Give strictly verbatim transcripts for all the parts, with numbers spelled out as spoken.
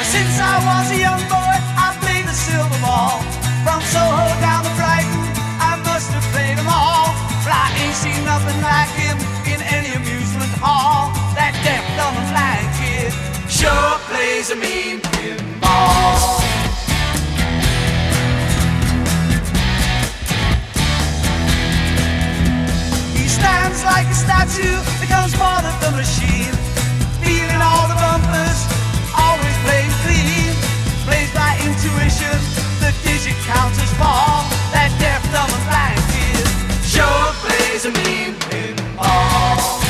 Since I was a young boy, I played the silver ball. From Soho down to Brighton, I must have played them all. But I ain't seen nothing like him in any amusement hall. That deaf, dumb and blind kid sure plays a mean pinball. He stands like a statue, becomes part of the machine, feeling all the bumpers, always playing clean. Plays by intuition, the digit counters fall. That deaf, dumb and blind kid sure plays a mean pinball.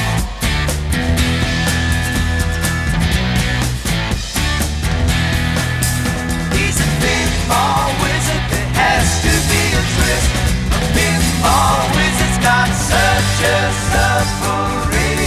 He's a pinball wizard, there has to be a twist. A pinball wizard's got such a submarine.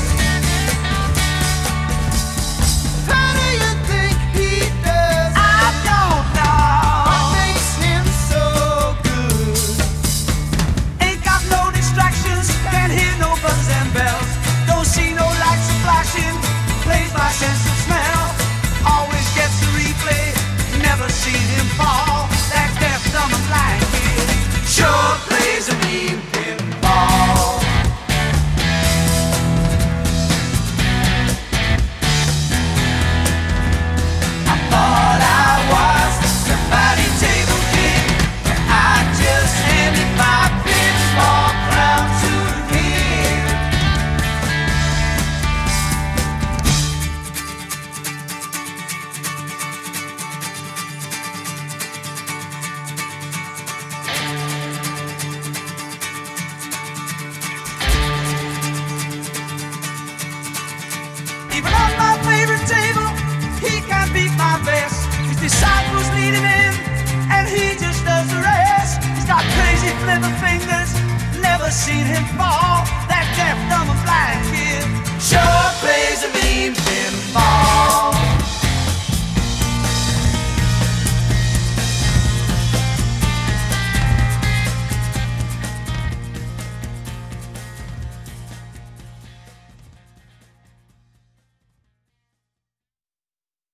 How do you think he does? I don't know. What makes him so good? Ain't got no distractions, can't hear no buzzes and bells. Don't see no lights flashing, plays by sense of smell. Always gets the replay, never seen him fall. That deaf, dumb and blind kid sure plays a mean pinball. I thought I was somebody table king, but I just handed my pinball crown to him. Even on my favorite table, he can't beat my best. His disciples lead him in, and he just does the rest. He's got crazy flipper fingers, never seen him fall. That deaf, dumb and blind kid sure plays a mean